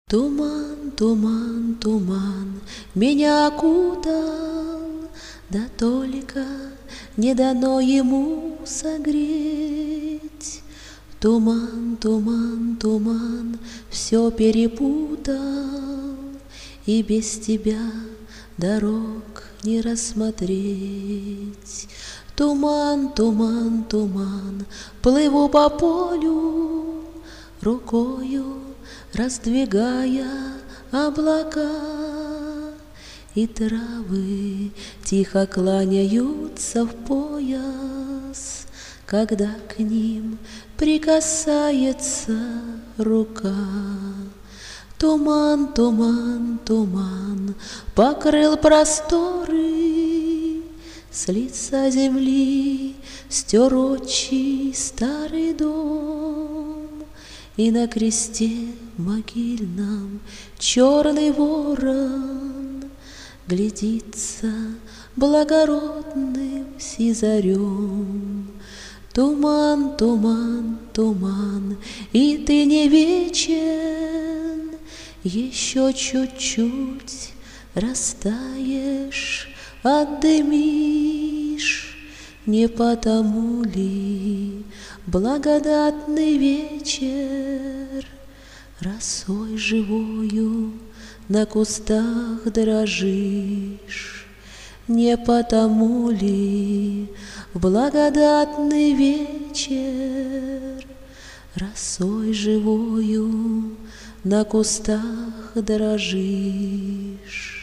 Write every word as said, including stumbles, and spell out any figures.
Туман, туман, туман меня окутал, да только не дано ему согреть. Туман, туман, туман все перепутал, и без тебя дорог не рассмотреть. Туман, туман, туман, плыву по полю, рукою раздвигая облака, и травы тихо кланяются в пояс, когда к ним прикасается рука. Туман, туман, туман покрыл просторы, с лица земли стер отчий старый дом, и на кресте могильном черный ворон глядится благородным сизарем. Туман, туман, туман, и ты не вечен, еще чуть-чуть растаешь, отдымишь. Не потому ли благодатный вечер росой живою на кустах дрожишь? Не потому ли в благодатный вечер росой живою на кустах дрожишь?